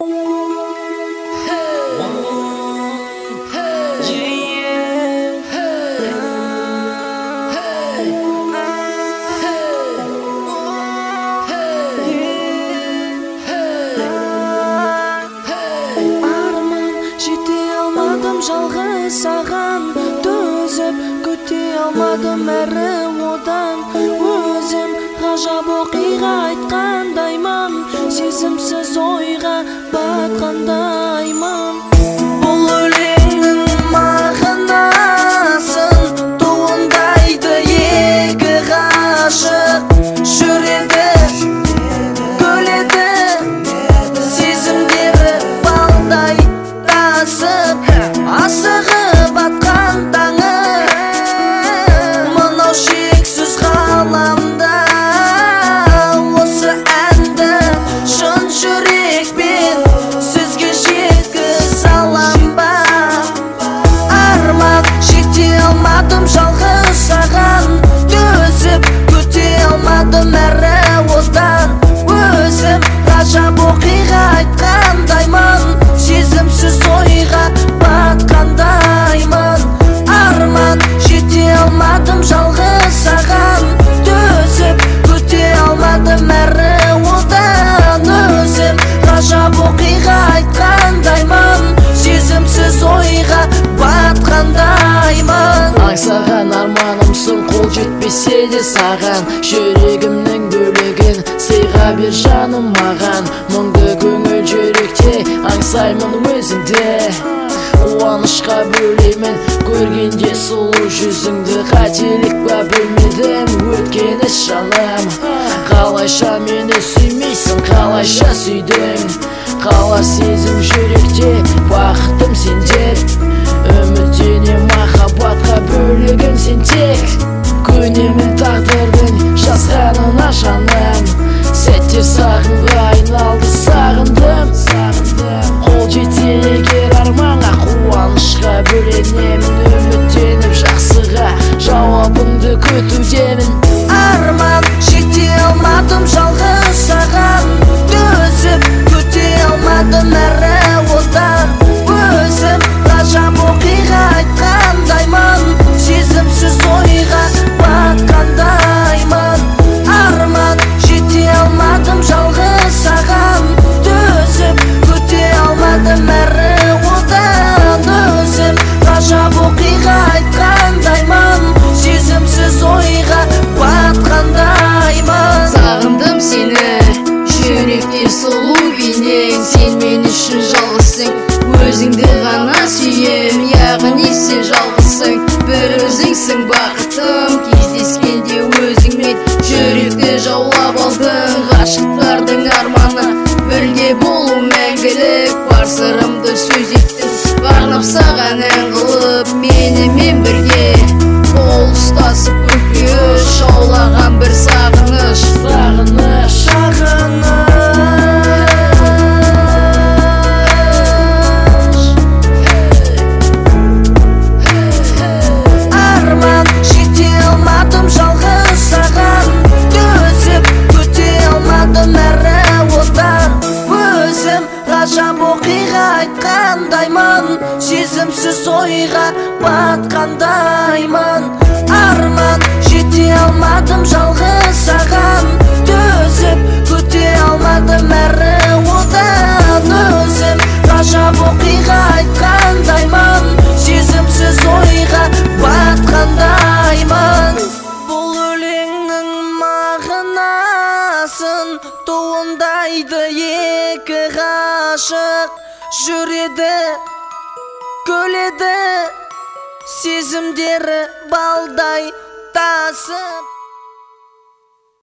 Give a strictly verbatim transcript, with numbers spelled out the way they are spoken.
Жалғыз саған төзіп күте алмадым әрі одан өзім ғажап оқиға айтқандаймын, сезімсіз ойға батқандаймын. Бұл өлеңнің мағынасын туындайды екі ғашық, жүреді көледі сезімдері балдай тасып, асығып атқан таңы мынау шексіз ғаламда. Осы әнді шын жүрекпен сізге жеткізе алам ба? Арман жете алмадым жалғыз саған төзіп күте алмадым әрі одан өзім ғажап оқиға айтқандаймын, сезімсіз ойға батқандаймын. Арман жете алмадым жалғыз саған төзіп күте алмадым әрі одан өзім ғажап оқиға айтқандаймын, сезімсіз ойға батқандаймын. Аңсаған арманымсың, қол жетпесе де саған, жүрегімнің бөлігін сыйға бер жаным маған. Мұңды көңіл жүректе аңсаймын өзіңді, қуанышқа бөлеймін көргенде сұлу жүзіңді. Қателік па білмедім өткені жаным, қалайша мені сүймейсің, қалайша сүйдің. Қалар сезім жүректе бақытым сендер, үміттене махаббатқа бөлігім сен тек. Көнемін тағдырдың жазғанына жаным, сәттер сағынға айналды сағындым. Қол жете егер арманға, қуанышқа бөленемін, үміттеніп жақсыға жауабыңды күтудемін. Арман жете алмадым жалғыз саған төзіп күте алмадым әрі одан өзім ғажап оқиға айтқандаймын, сезімсіз ойға батқандаймын. Арман жете алмадым жалғыз саған төзіп күте алмадым әрі одан өзім ғажап оқиға айтқандаймын, сезімсіз ойға батқандаймын. Сағындым сені, жүректе сұлу бейнең, сен мен үшін жалғызсың, өзіңді ғана сүйем, яғни сен жалғызсың, бір өзіңсің бақытым. Кездескенде өзіңмен жүректі жаулап алдың, ғашықтардың арманы бірге болу мәңгілік. Бар сырымды сөз еттің, арнап саған ән қылып, менімен бірге қол ұстасып көкке шаулаған бір сағыныш. Сағыныш, Арман жете алмадым жалғыз саған төзіп күте алмадым әрі одан өзім ғажап оқиға айтқандаймын, сезімсіз ойға батқандаймын. Арман жете алмадым жалғыз саған төзіп күте алмадым әрі одан өзім ғажап оқиға айтқандаймын, сезімсіз ойға батқандаймын. Бұл өлеңнің мағынасын туындайды екі ғашық, жүреді көледі сезімдері балдай тасып.